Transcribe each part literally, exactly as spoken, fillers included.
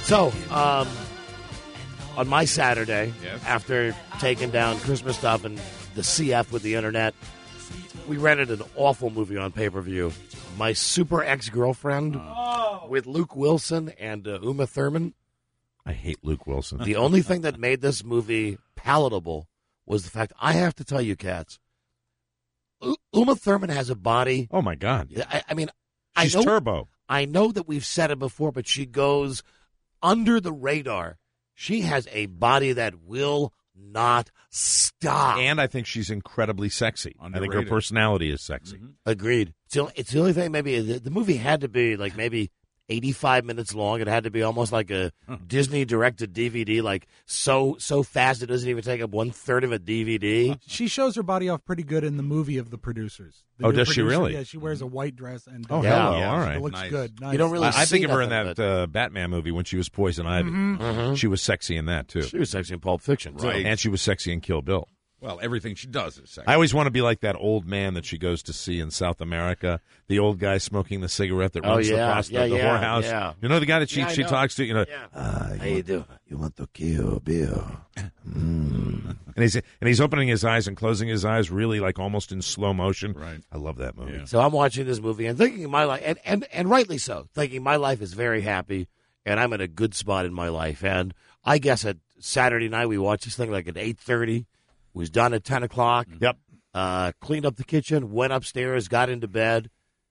So, um, on my Saturday, Yes. after taking down Christmas stuff and the C F with the internet, we rented an awful movie on pay-per-view. My Super Ex-Girlfriend Oh. with Luke Wilson and uh, Uma Thurman. I hate Luke Wilson. The only thing that made this movie palatable was the fact, I have to tell you, cats, U- Uma Thurman has a body. Oh, my God. I, I mean, She's I know, turbo. I know that we've said it before, but she goes under the radar. She has a body that will not stop. And I think she's incredibly sexy. I think her Underrated. personality is sexy. Mm-hmm. Agreed. It's the, it's the only thing, maybe, the, the movie had to be like maybe eighty-five minutes long. It had to be almost like a Disney directed D V D, like so so fast it doesn't even take up one third of a D V D. She shows her body off pretty good in the movie of The Producers. The Oh, new does she producer, really? Yeah, she wears a white dress and Oh, Yeah. hello. Yeah. All it right. looks Nice. good. Nice. You don't really I, I see think of her in nothing, that but- uh, Batman movie when she was Poison Ivy. Mhm. She was sexy in that, too. She was sexy in Pulp Fiction. too. Right. And she was sexy in Kill Bill. Well, everything she does is sexy. I always want to be like that old man that she goes to see in South America, the old guy smoking the cigarette that Oh, runs yeah. the, prost- Yeah, the yeah, whorehouse. yeah. You know the guy that she, Yeah, I she know. talks to? You know, Yeah. uh, How you do? you want to kill Bill. Mm. And he's and he's opening his eyes and closing his eyes really like almost in slow motion. Right. I love that movie. Yeah. So I'm watching this movie and thinking my life, and, and, and rightly so, thinking my life is very happy and I'm in a good spot in my life. And I guess at Saturday night we watched this thing like at eight thirty. Was done at ten o'clock. Yep. Uh, cleaned up the kitchen, went upstairs, got into bed.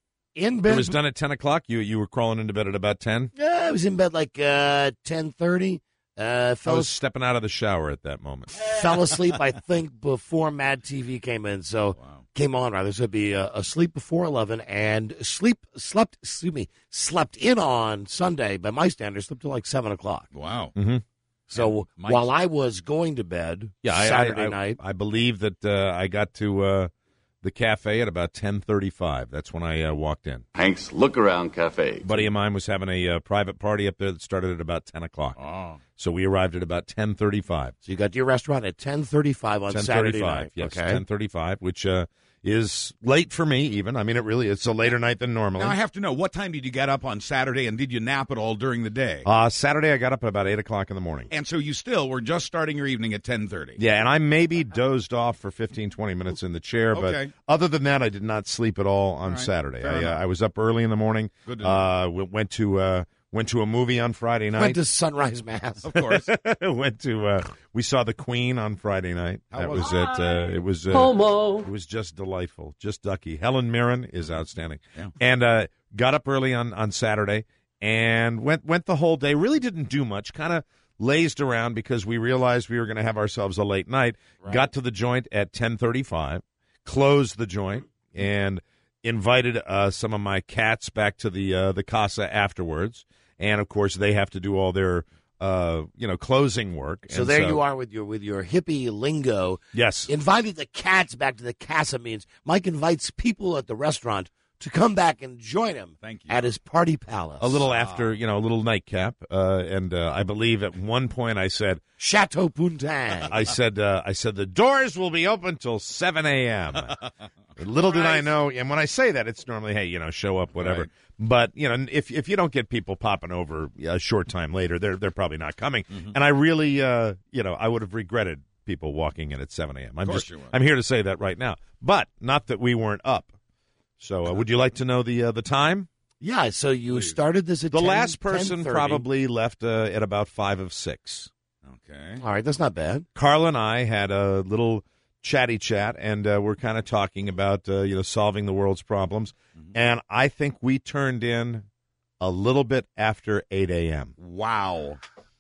In It bed. was done at ten o'clock. You you were crawling into bed at about ten. Yeah, I was in bed like uh, ten thirty. Uh, I fell, was stepping out of the shower at that moment. fell asleep, I think, before Mad T V came in. So Wow. came on rather. So be uh, asleep before eleven and sleep slept. Excuse me, slept in on Sunday by my standards. Slept till like seven o'clock. Wow. Mm-hmm. So My- while I was going to bed, Yeah, I, Saturday I, I, night. I believe that uh, I got to uh, the cafe at about ten thirty-five. That's when I uh, walked in. Hank's Look Around Cafe. A buddy of mine was having a uh, private party up there that started at about ten o'clock. Oh. So we arrived at about ten thirty-five. So you got to your restaurant at ten thirty-five on Saturday night. Yes, okay. ten thirty-five, which uh, is late for me even. I mean, it really it's a later night than normally. Now, I have to know, what time did you get up on Saturday, and did you nap at all during the day? Uh, Saturday, I got up at about eight o'clock in the morning. And so you still were just starting your evening at ten thirty. Yeah, and I maybe dozed off for fifteen, twenty minutes in the chair, but Okay. other than that, I did not sleep at all on All right, Saturday. fair I, uh, enough. I was up early in the morning. Good to know. Uh, w- went to uh, went to a movie on Friday night. Went to sunrise mass. Of course. went to uh, we saw The Queen on Friday night. How that was was it? it. Uh, it was uh, Homo. It was just delightful, just ducky. Helen Mirren is outstanding, Yeah. and uh, got up early on, on Saturday and went went the whole day. Really didn't do much. Kind of lazed around because we realized we were going to have ourselves a late night. Got to the joint at ten thirty-five, closed the joint, and invited uh, some of my cats back to the uh, the casa afterwards. And of course, they have to do all their uh, you know closing work. So And there you are with your with your hippie lingo. Yes. Inviting the cats back to the casa means Mike invites people at the restaurant to come back and join him Thank you. at his party palace. A little after, you know, a little nightcap, uh, and uh, I believe at one point I said, Chateau Puntang. I said, uh, I said the doors will be open till seven a.m. Little did I know, and when I say that, it's normally, hey, you know, show up, whatever. Right. But you know, if if you don't get people popping over a short time later, they're they're probably not coming. And I really, uh, you know, I would have regretted people walking in at seven a.m. I'm course just, you would. I'm here to say that right now, but not that we weren't up. So, uh, would you like to know the uh, the time? Yeah, so you started this at The ten, last person ten thirty. probably left uh, at about five of six. Okay. All right, that's not bad. Carl and I had a little chatty chat, and uh, we're kind of talking about uh, you know solving the world's problems. And I think we turned in a little bit after eight a.m. Wow.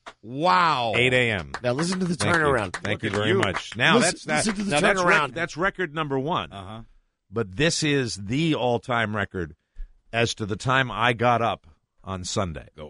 Wow. eight a.m. Now listen to the Thank you. turnaround. Thank Look you at very you. much. Now Listen- that's that, listen to the now that's, rec- turnaround. that's record number one. Uh-huh. But this is the all-time record as to the time I got up on Sunday. Go.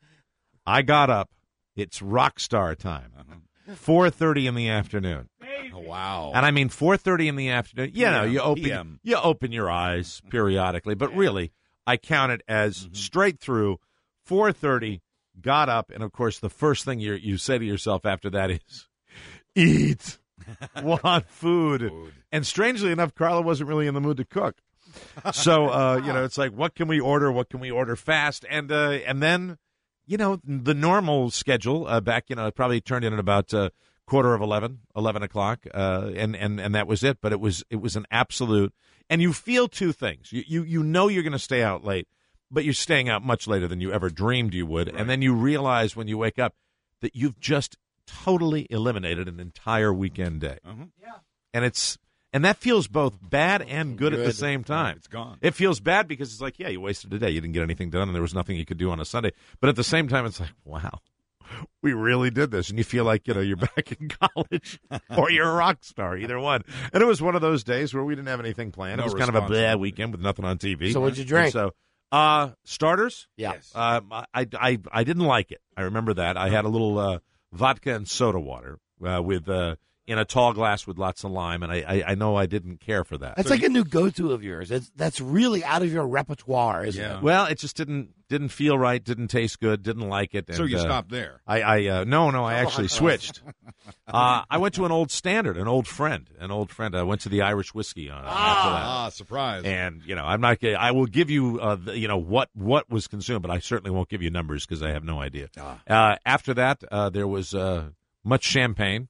I got up. It's rock star time. Uh-huh. four thirty in the afternoon. Oh, wow. And I mean four thirty in the afternoon. You know, P M, you open P M. you open your eyes periodically, but really I count it as Mm-hmm. straight through four thirty, got up, and of course the first thing you you say to yourself after that is eat. Want food. Food. And strangely enough, Carla wasn't really in the mood to cook. So uh, you know, it's like, what can we order? What can we order fast? And uh, and then you know, the normal schedule uh, back, you know, it probably turned in at about uh, quarter of eleven, eleven o'clock, uh, and, and, and that was it. But it was it was an absolute, and you feel two things. You, you, you know you're going to stay out late, but you're staying out much later than you ever dreamed you would. Right. And then you realize when you wake up that you've just totally eliminated an entire weekend day. Uh-huh. Yeah. And it's and that feels both bad and good, good. at the same time. It's gone. It feels bad because it's like, yeah, you wasted a day. You didn't get anything done, and there was nothing you could do on a Sunday. But at the same time, it's like, wow, we really did this. And you feel like, you know, you're back in college or you're a rock star, either one. And it was one of those days where we didn't have anything planned. No it was kind of a bad weekend with nothing on T V. So what'd you drink? And so uh, starters? Yeah. Yes. Uh, I, I, I didn't like it. I remember that. I had a little uh, vodka and soda water uh, with uh, in a tall glass with lots of lime, and I, I, I know I didn't care for that. That's So- like a new go-to of yours. It's, that's really out of your repertoire, isn't Yeah. it? Well, it just didn't didn't feel right, didn't taste good, didn't like it. And, So you uh, stopped there. I, I uh, no, no, I actually switched. Uh, I went to an old standard, an old friend, an old friend. I went to the Irish whiskey on after that. Ah, surprise. And you know, I'm not. gonna- I will give you, uh, the, you know, what what was consumed, but I certainly won't give you numbers because I have no idea. Uh, after that, uh, there was uh, much champagne,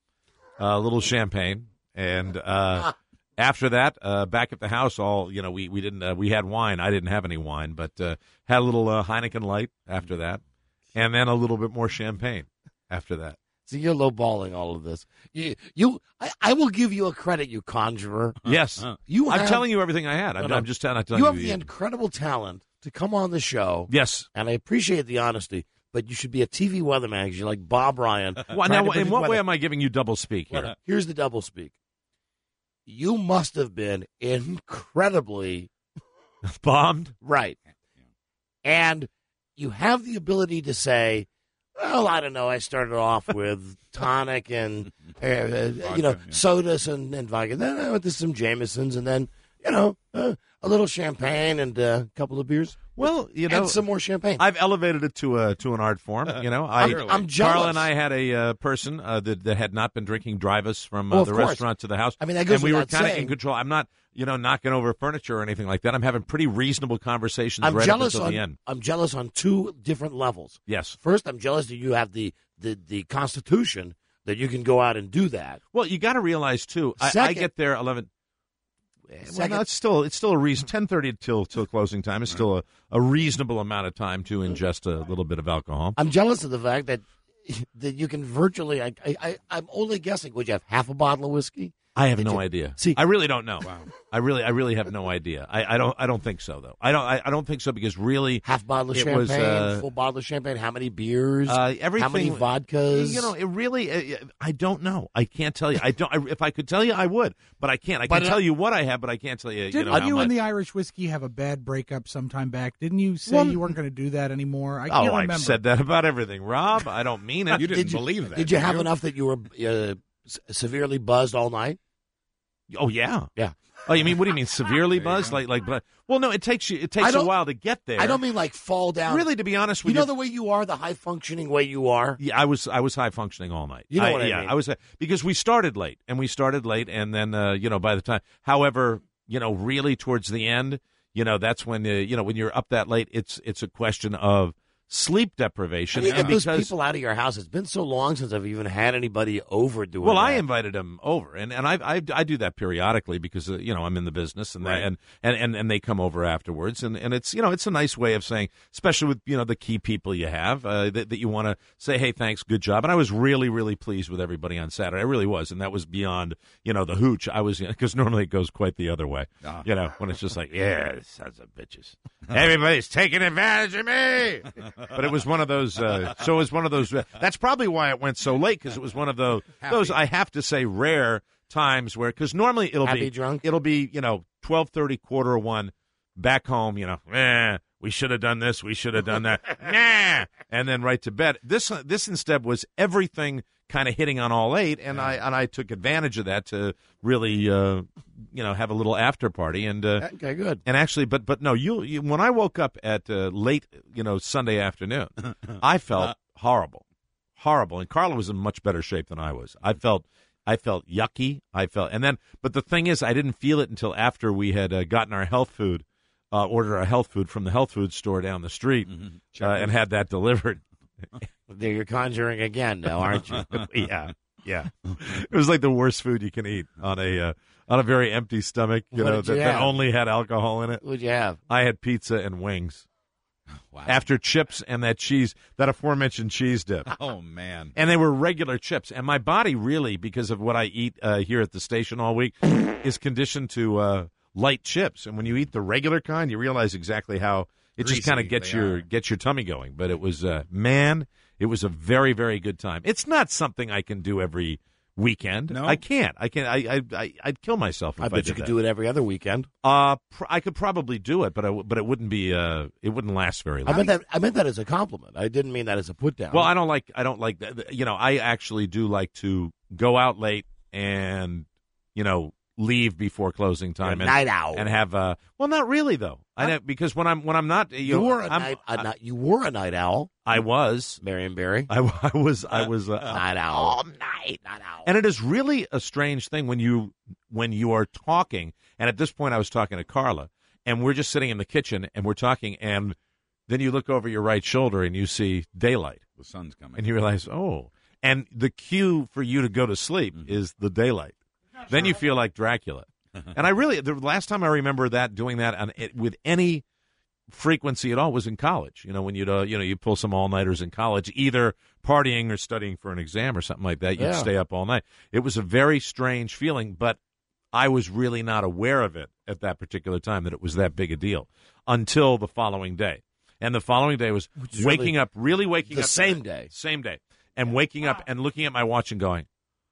a little champagne, and uh, after that, uh, back at the house, all you know, we we didn't. Uh, we had wine. I didn't have any wine, but uh, had a little uh, Heineken Light after that, and then a little bit more champagne after that. So you're lowballing all of this. You, you, I, I will give you a credit, you conjurer. Yes, You, I'm have, telling you everything I had. I'm, No, no. I'm just telling, telling you you. have the incredible talent to come on the show, yes. and I appreciate the honesty. But you should be a T V weatherman because you're like Bob Ryan. Well, trying now, to in predict what way weather. am I giving you double speak here? What? Here's the double speak. You must have been incredibly Bombed? right, and you have the ability to say, "Well, I don't know. I started off with tonic and uh, uh, you know yeah. sodas and, and vodka. Then I went to some Jamesons, and then you know uh, a little champagne and uh, a couple of beers. Well, you know, and some more champagne. I've elevated it to a to an art form. You know, I, I'm, I'm jealous. Carl and I had a uh, person uh, that, that had not been drinking drive us from uh, Well, of the course. restaurant to the house. I mean, that goes and we were without kind of in saying. control. I'm not, you know, knocking over furniture or anything like that. I'm having pretty reasonable conversations I'm right jealous up until on. the end. I'm jealous on two different levels. Yes. First, I'm jealous that you have the the, the constitution that you can go out and do that. Well, you got to realize too. I, I Second- get there eleven. Well, Second- no, it's still it's still a reason. Ten thirty till till closing time is still a, a reasonable amount of time to ingest a little bit of alcohol. I'm jealous of the fact that that you can virtually. I, I, I I'm only guessing. Would you have half a bottle of whiskey? I have Did no you- idea. See- I really don't know. Wow. I really, I really have no idea. I, I don't, I don't think so though. I don't, I, I don't think so because really, Half bottle of It champagne, was, uh, full bottle of champagne. How many beers? uh, everything. How many vodkas? You know, it really, uh, I don't know. I can't tell you. I don't. I, if I could tell you, I would, but I can't. I But, can uh, tell you what I have, but I can't tell you. Didn't you know, how you much. and the Irish whiskey have a bad breakup sometime back? Didn't you say Well, you weren't going to do that anymore? I Oh, can't I've remember. said that about everything, Rob. I don't mean it. You didn't Did you- believe that. Did you did have enough that you were uh, s- severely buzzed all night? Oh yeah, Yeah. Oh, you mean what do you mean severely buzzed? Like, like, but well, no. It takes you. It takes I a don't- while to get there. I don't mean like fall down. really, to be honest You with know you. the way you are, the high functioning way you are. Yeah, I was I was high functioning all night. You know what I yeah, mean. I was uh, because we started late and we started late and then uh, you know by the time, however, you know, really towards the end, you know, that's when uh, you know when you're up that late, it's it's a question of sleep deprivation. How do you and get those because people out of your house? It's been so long since I've even had anybody over doing well, that. I invited them over, and and I I, I do that periodically because uh, you know I'm in the business, and, Right. that, and and and and they come over afterwards, and and it's you know it's a nice way of saying, especially with you know the key people you have uh, that that you want to say, hey, thanks, good job, and I was really really pleased with everybody on Saturday, I really was, and that was beyond you know the hooch. I was because normally it goes quite the other way, Ah. you know, when it's just like, yeah, sons of bitches, everybody's taking advantage of me, but it was one of those. Uh, so it was one of those. Uh, that's probably why it went so late because it was one of those. Those I have to say rare times where because normally it'll Happy be drunk? It'll be you know twelve thirty, quarter of one, back home. You know, eh, we should have done this. We should have done that. Nah, and then right to bed. This uh, this instead was everything kind of hitting on all eight, and I and I took advantage of that to really uh, you know have a little after party and. Uh, Okay, good. and actually, but but no, you, you when I woke up at uh, late, you know, Sunday afternoon, I felt horrible, horrible. And Carla was in much better shape than I was. I felt, I felt yucky. I felt, and then, but the thing is, I didn't feel it until after we had uh, gotten our health food uh, order a health food from the health food store down the street Mm-hmm. uh, and had that delivered. There, you're conjuring again now, aren't you? yeah, yeah. It was like the worst food you can eat on a uh, on a very empty stomach. You What know did you that, that have? only had alcohol in it. What'd you have? I had pizza and wings. Wow. After chips and that cheese, that aforementioned cheese dip. Oh, man. And they were regular chips. And my body really, because of what I eat uh, here at the station all week, is conditioned to uh, light chips. And when you eat the regular kind, you realize exactly how it just Greasy kind of gets they your are. gets your tummy going. But it was, uh, man, it was a very, very good time. It's not something I can do every weekend. No? I can't. I can't. I, I, I, I'd kill myself if I, I bet did you could that. do it every other weekend. Uh, pr- I could probably do it, but I w- but it wouldn't be. Uh, it wouldn't last very long. I meant that. I meant that as a compliment. I didn't mean that as a put down. Well, I don't like. I don't like that. You know, I actually do like to go out late and you know leave before closing time You're a and night owl. and have. Uh, well, not really though. I know, because when I'm when I'm not. You, you know, were a I'm- night. A I, night. You were a night owl, I was. Marion Barry. I, I was. I was. Uh, Night owl. All night. Night owl. And it is really a strange thing when you when you are talking. And at this point, I was talking to Carla, and we're just sitting in the kitchen, and we're talking, and then you look over your right shoulder, and you see daylight, The sun's coming. and you realize, oh. And the cue for you to go to sleep Mm-hmm. is the daylight. Then you feel like Dracula. And I really, the last time I remember that doing that on it, with any frequency at all was in college. You know, when you'd uh, you know you pull some all nighters in college, either partying or studying for an exam or something like that. You'd Yeah. stay up all night. It was a very strange feeling, but I was really not aware of it at that particular time that it was that big a deal until the following day. And the following day was Which is waking really up, really waking the up same day. same day, and waking up and looking at my watch and going,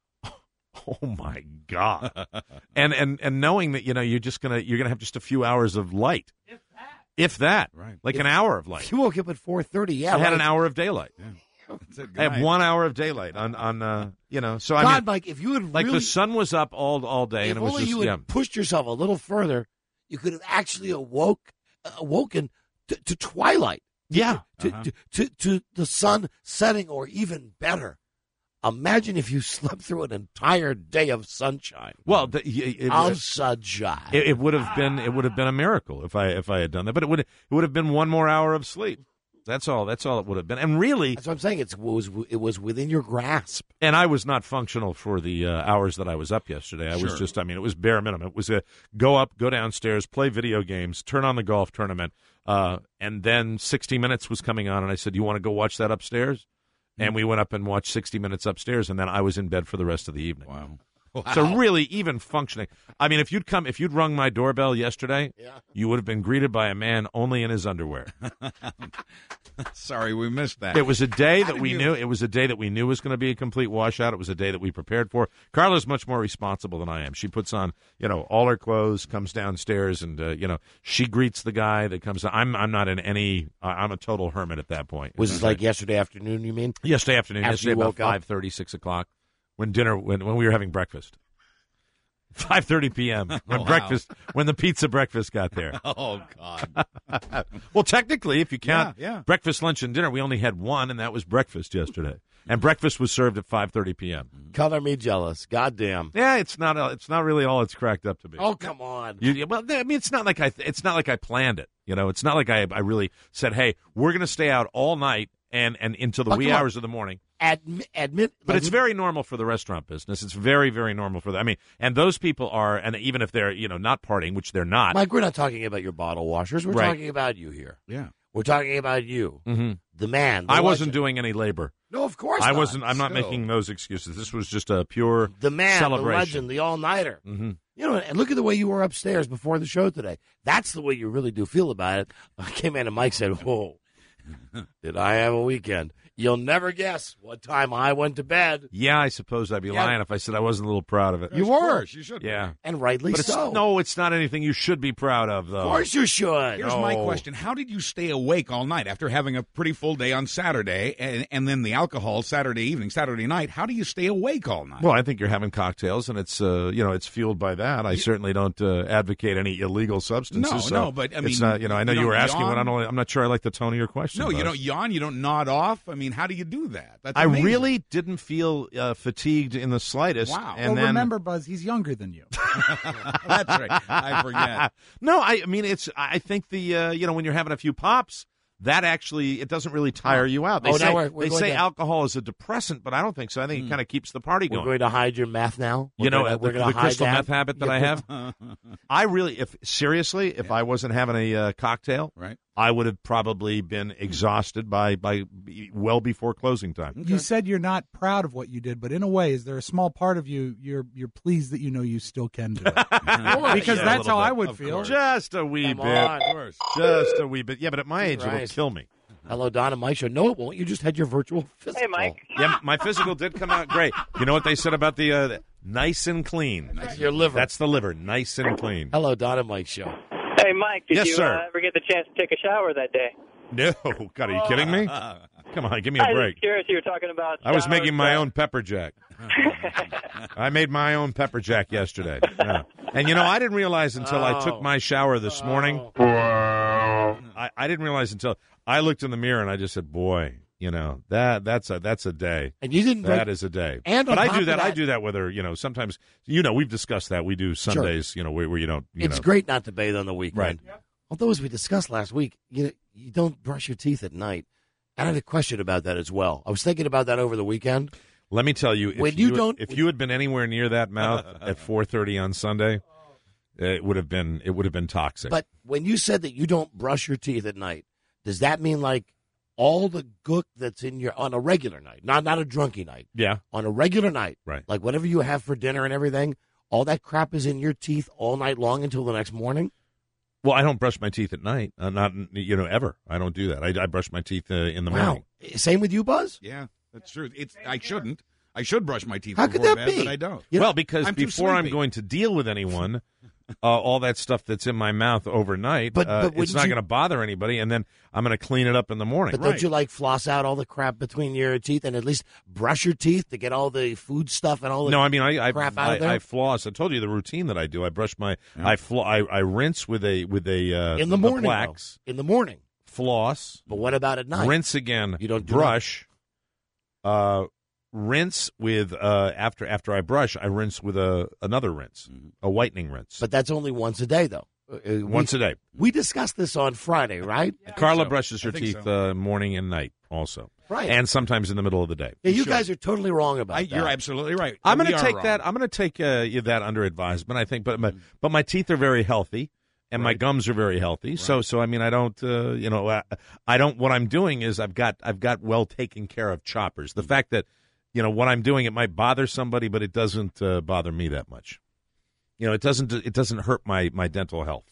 "Oh my god!" and and and knowing that you know you're just gonna you're gonna have just a few hours of light, if that, if that, Right. like If- an hour of light. If you woke up at four thirty, yeah, I had right. an hour of daylight. That's it. Good I have night. one hour of daylight on on uh, you know. So I God, mean, Mike, if you had like really, the sun was up all all day, if and it was only just you had yeah. pushed yourself a little further, you could have actually awoke, uh, awoken to, to twilight. Yeah. To, Uh-huh. to, to to the sun setting, or even better. Imagine if you slept through an entire day of sunshine. Well, the, it, it, of sunshine. it, it would have been it would have been a miracle if I if I had done that. But it would it would have been one more hour of sleep. That's all. That's all it would have been. And really, That's what I'm saying. It's, it was it was within your grasp. and I was not functional for the uh, hours that I was up yesterday. I was Sure. just, I mean, it was bare minimum. It was a go up, go downstairs, play video games, turn on the golf tournament, uh, and then sixty minutes was coming on, and I said, "You want to go watch that upstairs?" And we went up and watched sixty minutes upstairs, and then I was in bed for the rest of the evening. Wow. So really, even functioning. I mean, if you'd come, if you'd rung my doorbell yesterday, Yeah. you would have been greeted by a man only in his underwear. Sorry, we missed that. It was a day that did we you- knew. It was a day that we knew was going to be a complete washout. It was a day that we prepared for. Carla's much more responsible than I am. She puts on, you know, all her clothes, comes downstairs, and uh, you know, she greets the guy that comes. I'm, I'm not in any. I'm a total hermit at that point. Was it like yesterday afternoon, you mean? yesterday afternoon? After Yesterday you about woke up? five thirty, six o'clock, when dinner, when when we were having breakfast. five thirty p.m. when wow. breakfast, when the pizza breakfast got there. Oh, God. Well, technically, if you count Yeah, yeah. breakfast, lunch, and dinner, we only had one, and that was breakfast yesterday. And breakfast was served at five thirty p.m. Color me jealous. Goddamn. Yeah, it's not. uh, It's not really all it's cracked up to be. Oh, come on. You, you- well, I mean, it's not like I. It's not like I planned it. You know, it's not like I. I really said, "Hey, we're going to stay out all night and and into the Oh, wee come on. hours of the morning." Admit, admit. But like, it's very normal for the restaurant business. It's very, very normal for them. I mean, and those people are, and even if they're, you know, not partying, which they're not. Mike, we're not talking about your bottle washers. We're Right. talking about you here. Yeah. We're talking about you, hmm the man. the I wasn't legend. doing any labor. No, of course I not. wasn't. I'm not Still. making those excuses. This was just a pure The man, the celebration. legend, the all-nighter. hmm You know, and look at the way you were upstairs before the show today. That's the way you really do feel about it. I came in and Mike said, whoa, did I have a weekend? You'll never guess what time I went to bed. Yeah, I suppose I'd be Yeah. lying if I said I wasn't a little proud of it. You Of were. course, you should. be. Yeah, And rightly but it's, so. no, it's not anything you should be proud of, though. Of course you should. Here's my No. question. How did you stay awake all night after having a pretty full day on Saturday and, and then the alcohol Saturday evening, Saturday night? How do you stay awake all night? Well, I think you're having cocktails, and it's uh, you know it's fueled by that. I certainly don't uh, advocate any illegal substances. No, so no, but, I it's mean, not. You know, I know you you, were don't asking, but yawn? I'm, only, I'm not sure I like the tone of your question. no, you Buzz. don't yawn. You don't nod off. I mean, mean, how do you do that? That's I amazing. really didn't feel uh, fatigued in the slightest. Wow. And well, then, remember, Buzz, he's younger than you. That's right. I forget. No, I, I mean, it's. I think the uh, you know when you're having a few pops, that actually it doesn't really tire you out. They Oh, now say we're- we're they going say to- alcohol is a depressant, but I don't think so. I think it kind of keeps the party We're going. going to hide your meth now. We're You know, gonna, the, we're the going to hide crystal that. meth habit that I have. I really, if seriously, if I wasn't having a uh, cocktail, Right. I would have probably been exhausted by by well before closing time. You said you're not proud of what you did, but in a way, is there a small part of you you're you're pleased that you know you still can do it? Because Yeah, a that's little how I bit, would of feel. course. Just a wee Come bit, on. Of course. just a wee bit. Yeah, but at my age, it'll Christ. kill me. Hello, Don and Mike show. No, it won't. You just had your virtual physical. Hey, Mike. Yeah, my physical did come out great. You know what they said about the uh, nice and clean? That's your liver. That's the liver, nice and clean. Hello, Don and Mike show. Hey, Mike, did Yes, you sir. Uh, ever get the chance to take a shower that day? No, God, are you kidding me? Come on, give me a I was break. just curious. You were talking about. I was showers, making my uh, own pepper jack. I made my own pepper jack yesterday. Yeah. And you know, I didn't realize until I took Oh. my shower this morning. Oh. I, I didn't realize until I looked in the mirror and I just said, "Boy, you know that that's a that's a day. And you didn't That break- is a day." And on but I top do of that, I that- do that. Whether you know, sometimes you know, we've discussed that. We do Sundays. You know, where, where you don't. You It's know, great not to bathe on the weekend. Right. Although, as we discussed last week, you you don't brush your teeth at night. And I had a question about that as well. I was thinking about that over the weekend. Let me tell you, if When you you, don't- if you had been anywhere near that mouth at four thirty on Sunday, it would have been it would have been toxic. But when you said that you don't brush your teeth at night, does that mean like all the gook that's in your on a regular night, not not a drunky night, yeah, on a regular night, right. like whatever you have for dinner and everything, all that crap is in your teeth all night long until the next morning? Well, I don't brush my teeth at night. Uh, not you know ever. I don't do that. I, I brush my teeth uh, in the Wow. morning. Same with you, Buzz? Yeah, that's true. It's I shouldn't. I should brush my teeth How could before that bed, be? but I don't. You know, well, because I'm too before I'm sleepy. going to deal with anyone, uh, all that stuff that's in my mouth overnight, But- uh, but it's wouldn't not you- going to bother anybody, and then I'm going to clean it up in the morning. But Right. don't you like floss out all the crap between your teeth and at least brush your teeth to get all the food stuff and all the No, I mean I I, crap out I, of there? I floss. I told you the routine that I do. I brush my I flo- I, I rinse with a with a uh, in the morning? though. wax, In the morning. floss, But what about at night? rinse again. You don't do brush. Uh, rinse with uh after after I brush, I rinse with a another rinse, a whitening rinse. But that's only once a day, though. Uh, uh, once we, a day. we discussed this on Friday, right? Carla so. brushes I her think teeth so. uh, morning and night also, Right. and sometimes in the middle of the day. Yeah, you Sure. guys are totally wrong about I, that. you're absolutely right. I'm going We to are take wrong. that. I'm going to take uh, you that under advisement. I think, but my but my teeth are very healthy, and my gums are very healthy. So so I mean, I don't uh, you know I, I don't. What I'm doing is I've got I've got well taken care of choppers. The fact that you know what I'm doing, it might bother somebody, but it doesn't uh, bother me that much. You know, it doesn't it doesn't hurt my my dental health.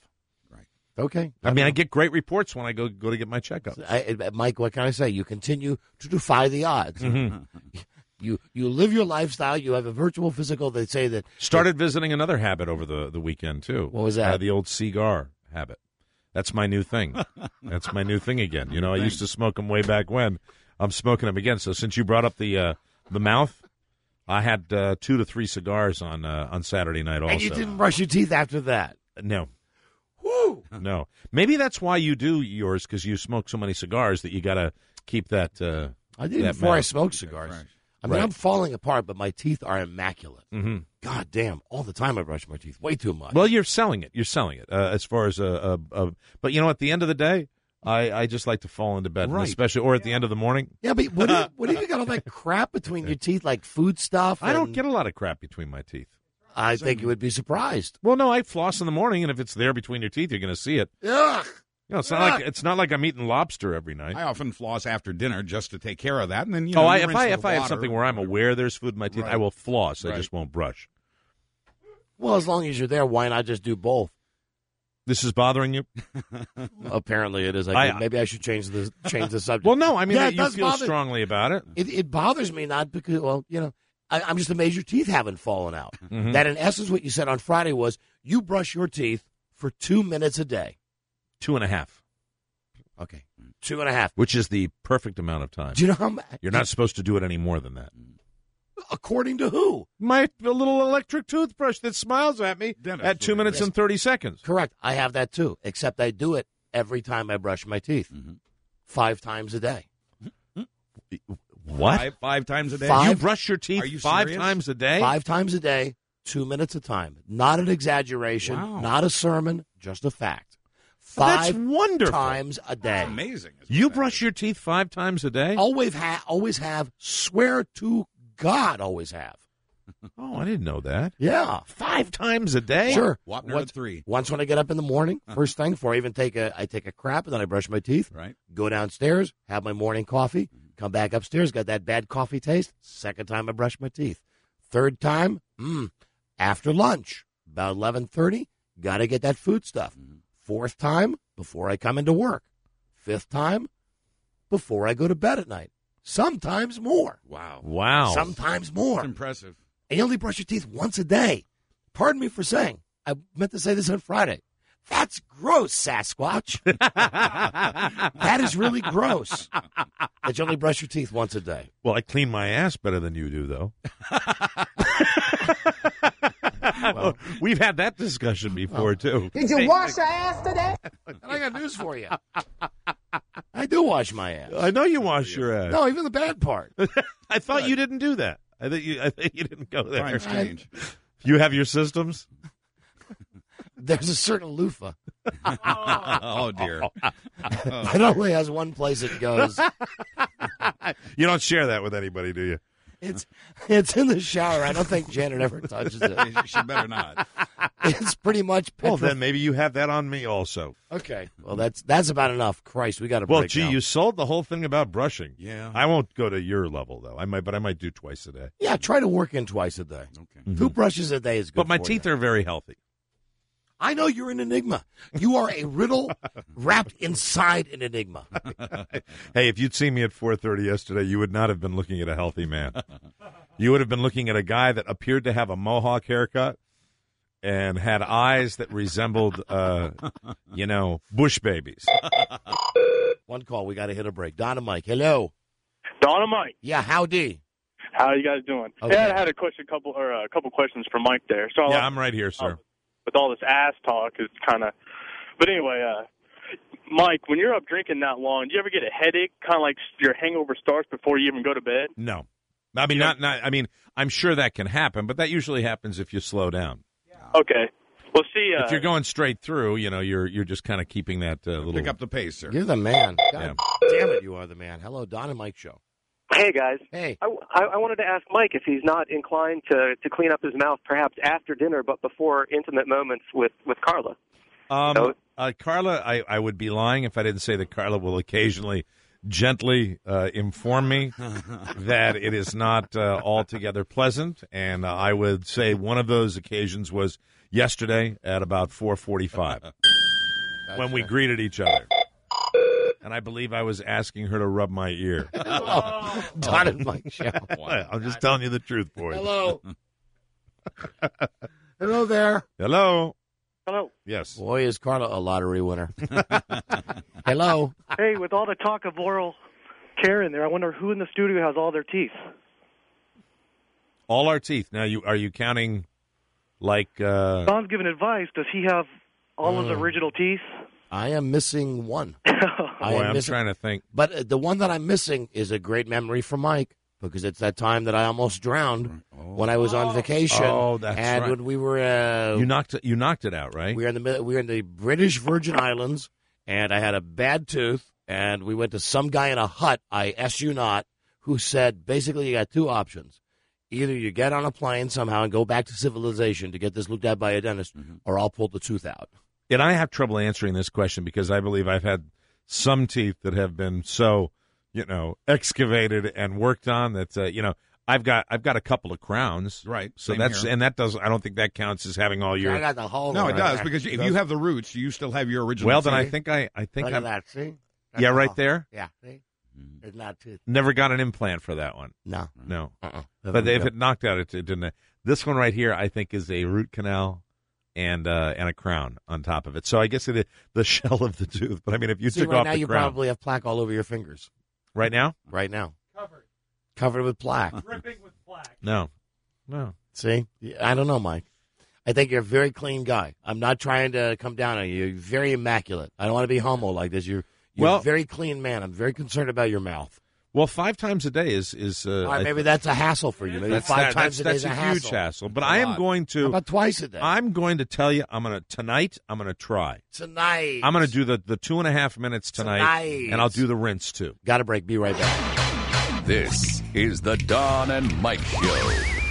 Okay. I mean, I get great reports when I go go to get my checkup. I, I- Mike, what can I say? You continue to defy the odds. Mm-hmm. You you live your lifestyle. You have a virtual physical. They say that Started visiting another habit over the, the weekend, too. What was that? Uh, the old cigar habit. That's my new thing. That's my new thing again. You know, I used to smoke them way back when. I'm smoking them again. So since you brought up the uh, the mouth, I had uh, two to three cigars on uh, on Saturday night also. and you didn't brush your teeth after that. No. Woo! No. Maybe that's why you do yours, because you smoke so many cigars that you got to keep that. Uh, I did it that before I mouth. smoked cigars. Right. I mean, Right. I'm falling apart, but my teeth are immaculate. hmm God damn! All the time I brush my teeth, way too much. Well, you're selling it. You're selling it uh, as far as a, a, a. But you know, at the end of the day, I, I just like to fall into bed, and Right. especially or at the end of the morning. yeah, but what do you, what do you got all that crap between your teeth, like food stuff? I don't and- get a lot of crap between my teeth. I think you would be surprised. Well, no, I floss in the morning, and if it's there between your teeth, you're going to see it. Ugh. You know, it's not like it's not like I'm eating lobster every night. I often floss after dinner just to take care of that, and then you know. oh, I, you if rinse I with if I have water. something where I'm aware there's food in my teeth, I Right. will floss. I Right. just won't brush. Well, as long as you're there, why not just do both? This is bothering you? Apparently, it is. I I- think maybe I should change the change the subject. Well, no. I mean, Yeah, it you does feel bother- strongly about it. It, it bothers me not because, well, you know, I, I'm just amazed your teeth haven't fallen out. Mhm. That, in essence, what you said on Friday was you brush your teeth for two minutes a day. Two and a half, Okay, two and a half. which is the perfect amount of time. Do you know how? ma- You're not supposed to do it any more than that. According to who? My little electric toothbrush that smiles at me Dennis, at two yes. minutes and thirty seconds. Correct. I have that too. Except I do it every time I brush my teeth, Mm-hmm. five times a day. What? Five, five times a day? Five? You brush your teeth Are you five serious? times a day? Five times a day, two minutes a time. Not an exaggeration, Wow. not a sermon, just a fact. Well, that's Five wonderful. times a day. That's amazing. You brush your teeth five times a day? Always, ha- always have. Swear to God, always have. Oh, I didn't know that. Yeah. Five times a day? Sure. Wapner Once, at three. once when I get up in the morning, first thing before I even take a, I take a crap and then I brush my teeth. Right. Go downstairs, have my morning coffee, come back upstairs, got that bad coffee taste. Second time I brush my teeth. Third time, mm, after lunch, about eleven thirty, got to get that food stuff. Fourth time, before I come into work. Fifth time, before I go to bed at night. Sometimes more. Wow. Wow. Sometimes more. That's impressive. And you only brush your teeth once a day. Pardon me for saying. I meant to say this on Friday. That's gross, Sasquatch. That is really gross. That you only brush your teeth once a day. Well, I clean my ass better than you do, though. Well, we've had that discussion before, too. Did you wash your ass today? And I got news for you. I do wash my ass. I know you wash your ass. No, even the bad part. I thought you didn't do that. I think you, I think you didn't go there. Times change. You have your systems? There's a certain loofah. Oh, dear. It only has one place it goes. You don't share that with anybody, do you? It's it's in the shower. I don't think Janet ever touches it. She better not. It's pretty much Well, petrol. then maybe you have that on me also. Okay. Well, that's that's about enough. Christ, we got to Well, break gee, down. you sold the whole thing about brushing. Yeah. I won't go to your level, though. I might, but I might do twice a day. Yeah, try to work in twice a day. Okay. Two brushes a day is good. But my for teeth you. are very healthy. I know you're an enigma. You are a riddle wrapped inside an enigma. Hey, if you'd seen me at four thirty yesterday, you would not have been looking at a healthy man. You would have been looking at a guy that appeared to have a mohawk haircut and had eyes that resembled, uh, you know, bush babies. One call. We got to hit a break. Don and Mike. Hello. Don and Mike, Yeah, howdy. how are you guys doing? Okay. Yeah, I had a question, couple or a couple questions for Mike there. So Yeah, I'm right here, sir. with all this ass talk, it's kind of. But anyway, uh, Mike, when you're up drinking that long, do you ever get a headache? Kind of like your hangover starts before you even go to bed. No. I mean, not, not, I mean, I'm sure that can happen, but that usually happens if you slow down. Okay. Well, see, uh, If you're going straight through, you know, you're you're just kind of keeping that uh, little. Pick up the pace, sir. You're the man. God Yeah. damn it, you are the man. Hello, Don and Mike show. Hey, guys. Hey. I, I, I wanted to ask Mike if he's not inclined to, to clean up his mouth perhaps after dinner, but before intimate moments with, with Carla. Um, No. uh, Carla, I, I would be lying if I didn't say that Carla will occasionally gently uh, inform me that it is not uh, altogether pleasant, and uh, I would say one of those occasions was yesterday at about four forty-five when we greeted each other. And I believe I was asking her to rub my ear. Don and Mike show. I'm just telling you the truth, boys. Hello. Hello there. Hello. Hello. Yes. Boy, is Carla a lottery winner. Hello. Hey, with all the talk of oral care in there, I wonder who in the studio has all their teeth. All our teeth. Now, you are you counting like? Uh, Don's giving advice. Does he have all his original teeth? I am missing one. I boy, am I'm missing, trying to think. But uh, the one that I'm missing is a great memory for Mike because it's that time that I almost drowned when I was on vacation. Oh, that's and right. when we were uh, You knocked it. You knocked it out, right? we were in the mid- we were in the British Virgin Islands, and I had a bad tooth, and we went to some guy in a hut. I S you not, who said basically you got two options: either you get on a plane somehow and go back to civilization to get this looked at by a dentist, or I'll pull the tooth out. And I have trouble answering this question because I believe I've had some teeth that have been so, you know, excavated and worked on that, uh, you know, I've got I've got a couple of crowns, Right. So Same that's here. and that does I don't think that counts as having all I your. got the whole. No, it right does there. because if you have the roots, you still have your original. Well, then I teeth. think I I think Look I'm at that. See? yeah That's right all. there. Yeah. See? It's not tooth. Never got an implant for that one. No. No, Uh-uh. but if it knocked out, it, it didn't. This one right here, I think, is a root canal. And uh, and a crown on top of it. So I guess it is the shell of the tooth. But I mean, if you See, took right off now the you crown probably have plaque all over your fingers. right now, Right now. Covered. Covered with plaque. Dripping with plaque. no, no. See? I don't know, Mike. I think you're a very clean guy. I'm not trying to come down on you. You're very immaculate. I don't want to be homo like this. You're, you're Well- a very clean man. I'm very concerned about your mouth. Well, five times a day is is. Uh, All right, I maybe th- that's a hassle for you. Maybe that's five that- times that's, a day that's is a huge hassle. hassle. But A I am lot. going to. How about twice a day? I'm going to tell you. I'm going to tonight. I'm going to try. Tonight. I'm going to do the the two and a half minutes tonight, Tonight. and I'll do the rinse too. Got to break. Be right back. This is the Don and Mike Show.